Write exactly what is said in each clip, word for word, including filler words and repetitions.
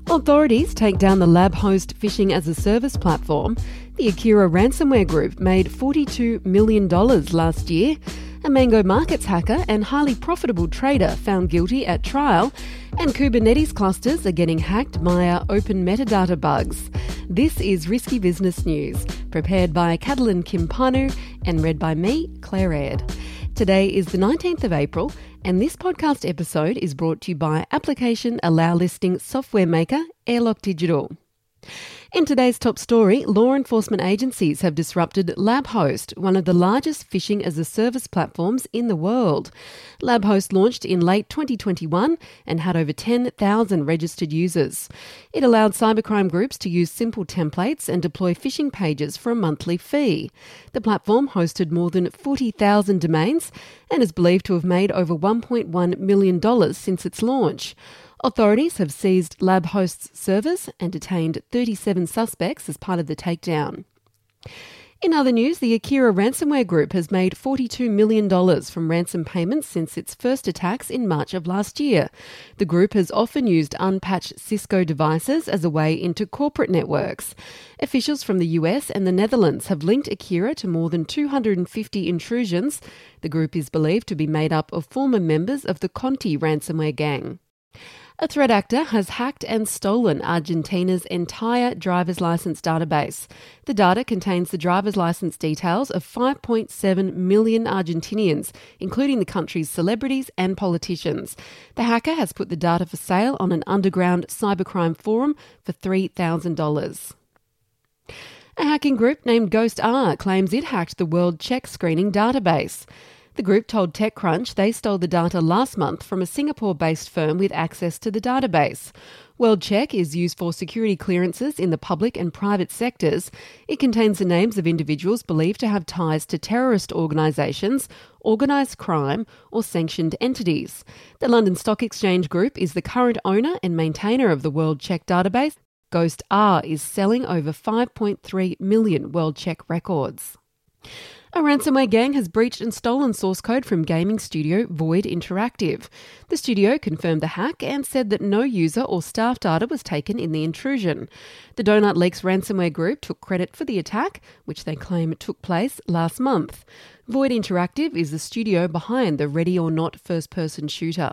Authorities take down the LabHost phishing-as-a-service platform. The Akira ransomware group made forty-two million dollars last year. A Mango Markets hacker and highly profitable trader found guilty at trial. And Kubernetes clusters are getting hacked via open metadata bugs. This is Risky Business News, prepared by Catalin Kimpanu and read by me, Claire Aird. Today is the nineteenth of April, and this podcast episode is brought to you by application allow listing software maker Airlock Digital. In today's top story, law enforcement agencies have disrupted LabHost, one of the largest phishing-as-a-service platforms in the world. LabHost launched in late twenty twenty-one and had over ten thousand registered users. It allowed cybercrime groups to use simple templates and deploy phishing pages for a monthly fee. The platform hosted more than forty thousand domains and is believed to have made over one point one million dollars since its launch. Authorities have seized LabHost's servers and detained thirty-seven suspects as part of the takedown. In other news, the Akira ransomware group has made forty-two million dollars from ransom payments since its first attacks in March of last year. The group has often used unpatched Cisco devices as a way into corporate networks. Officials from the U S and the Netherlands have linked Akira to more than two hundred fifty intrusions. The group is believed to be made up of former members of the Conti ransomware gang. A threat actor has hacked and stolen Argentina's entire driver's license database. The data contains the driver's license details of five point seven million Argentinians, including the country's celebrities and politicians. The hacker has put the data for sale on an underground cybercrime forum for three thousand dollars. A hacking group named GhostR claims it hacked the World Check screening database. The group told TechCrunch they stole the data last month from a Singapore-based firm with access to the database. WorldCheck is used for security clearances in the public and private sectors. It contains the names of individuals believed to have ties to terrorist organisations, organised crime or sanctioned entities. The London Stock Exchange Group is the current owner and maintainer of the WorldCheck database. GhostR is selling over five point three million WorldCheck records. A ransomware gang has breached and stolen source code from gaming studio Void Interactive. The studio confirmed the hack and said that no user or staff data was taken in the intrusion. The Donut Leaks ransomware group took credit for the attack, which they claim took place last month. Void Interactive is the studio behind the Ready or Not first-person shooter.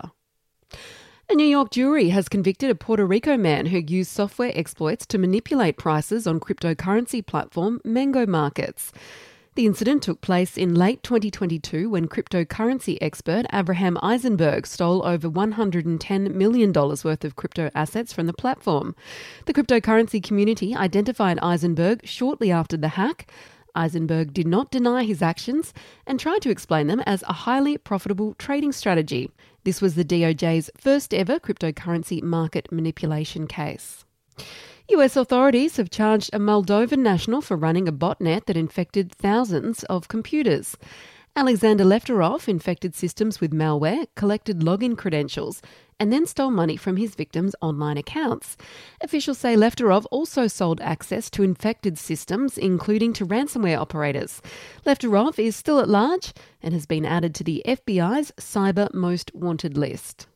A New York jury has convicted a Puerto Rico man who used software exploits to manipulate prices on cryptocurrency platform Mango Markets. The incident took place in late twenty twenty-two when cryptocurrency expert Abraham Eisenberg stole over one hundred ten million dollars worth of crypto assets from the platform. The cryptocurrency community identified Eisenberg shortly after the hack. Eisenberg did not deny his actions and tried to explain them as a highly profitable trading strategy. This was the D O J's first ever cryptocurrency market manipulation case. U S authorities have charged a Moldovan national for running a botnet that infected thousands of computers. Alexander Lefterov infected systems with malware, collected login credentials, and then stole money from his victims' online accounts. Officials say Lefterov also sold access to infected systems, including to ransomware operators. Lefterov is still at large and has been added to the F B I's Cyber Most Wanted list.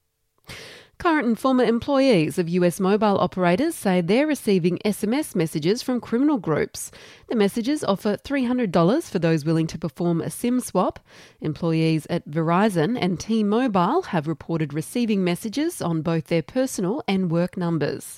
Current and former employees of U S mobile operators say they're receiving S M S messages from criminal groups. The messages offer three hundred dollars for those willing to perform a SIM swap. Employees at Verizon and T-Mobile have reported receiving messages on both their personal and work numbers.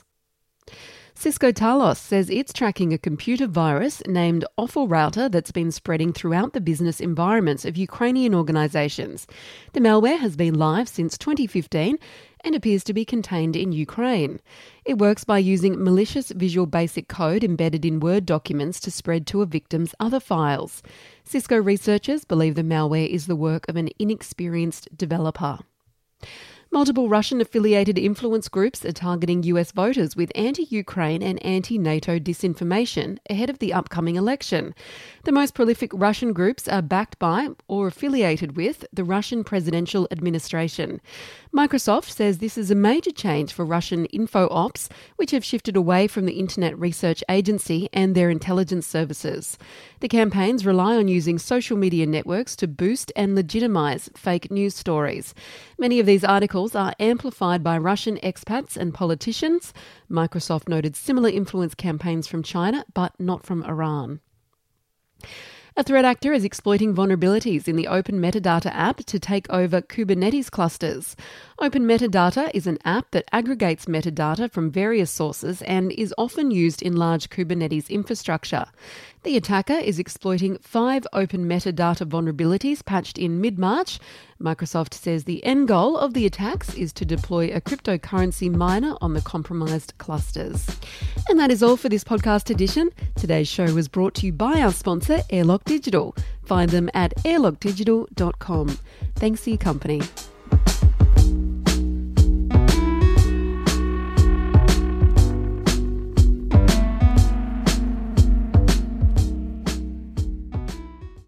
Cisco Talos says it's tracking a computer virus named Offal Router that's been spreading throughout the business environments of Ukrainian organisations. The malware has been live since twenty fifteen and appears to be contained in Ukraine. It works by using malicious Visual Basic code embedded in Word documents to spread to a victim's other files. Cisco researchers believe the malware is the work of an inexperienced developer. Multiple Russian-affiliated influence groups are targeting U S voters with anti-Ukraine and anti-NATO disinformation ahead of the upcoming election. The most prolific Russian groups are backed by or affiliated with the Russian presidential administration. Microsoft says this is a major change for Russian info ops, which have shifted away from the Internet Research Agency and their intelligence services. The campaigns rely on using social media networks to boost and legitimise fake news stories. Many of these articles scandals are amplified by Russian expats and politicians. Microsoft noted similar influence campaigns from China, but not from Iran. A threat actor is exploiting vulnerabilities in the Open Metadata app to take over Kubernetes clusters. Open Metadata is an app that aggregates metadata from various sources and is often used in large Kubernetes infrastructure. The attacker is exploiting five Open Metadata vulnerabilities patched in mid-March. Microsoft says the end goal of the attacks is to deploy a cryptocurrency miner on the compromised clusters. And that is all for this podcast edition. Today's show was brought to you by our sponsor, Airlock Digital. Find them at airlock digital dot com. Thanks for your company.